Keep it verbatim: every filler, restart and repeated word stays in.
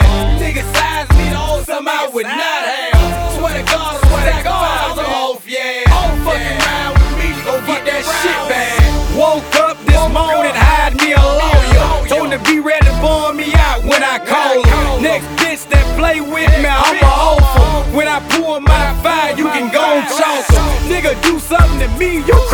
Niggas size me to something I would not have. Swear to God, swear to God, I'm off, yeah. Don't fucking ride with me, go get that shit back. Woke up this morning, hired me a lawyer. Told him to be ready to bomb me out when I call him. Next bitch that play with me, I'm a offer. When I pull my fire, you can go and chalk 'em. Nigga, do something to me, you